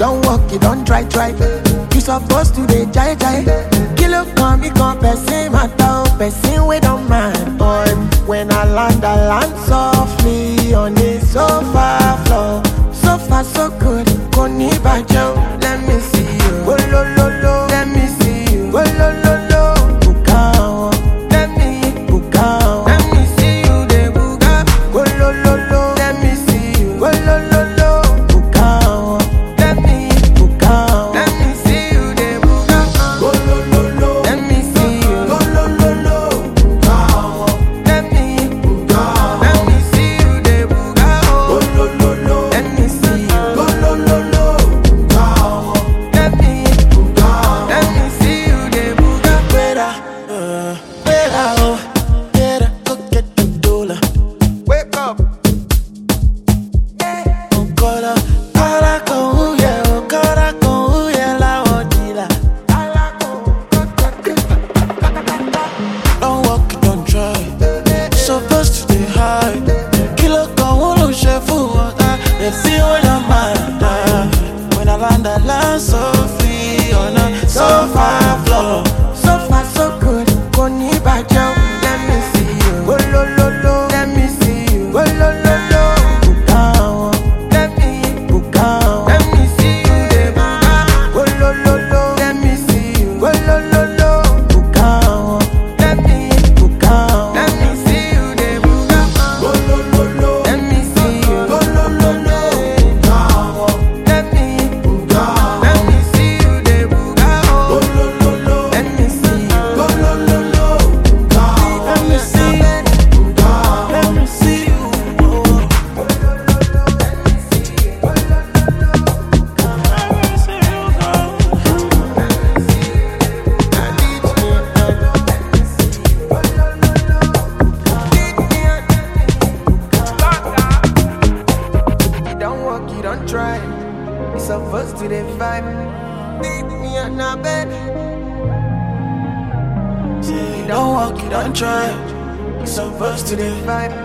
don't walk, you don't try. You supposed to be jai. Kilo come, me come, person matter, person we don't mind. Boy, when I land softly on the sofa floor. So far so good, koni bajo. Let me see you, oh lo lo lo. Let me see you, oh lo lo lo. Bukao, let me see you, de buga. Oh lo lo lo. Let me see you, oh lo lo lo. Bukao, let me see you, de buga. Oh lo lo lo. Let me see you, oh lo lo lo. Bukao, let me see you, de buga. Oh lo lo lo. Let me see you, oh lo lo lo. Bukao, let me see you, de buga. Better, go get the dollar. Wake up. Don't walk, don't try. Supposed to stay high. Kilo con uno chef water. They feel when I'm mad. When I land so free on a sofa floor. So far so good, koni bajo. Let me see you, oh lo lo lo. Let me see you, oh lo lo lo. Bukao, let me see you, de buga. Oh lo lo lo. Let me see you, oh lo lo lo. Bukao, let me see you, de buga. Oh lo lo lo. Let me see you, oh lo lo lo. Bukao, let me see you, de buga. Oh lo lo lo. Let me see you, oh lo lo lo. Bukao, let me see you, oh. You don't walk, you don't try. You supposed to the vibe. Leave me on a bed. You don't walk, you don't try. You supposed to the vibe.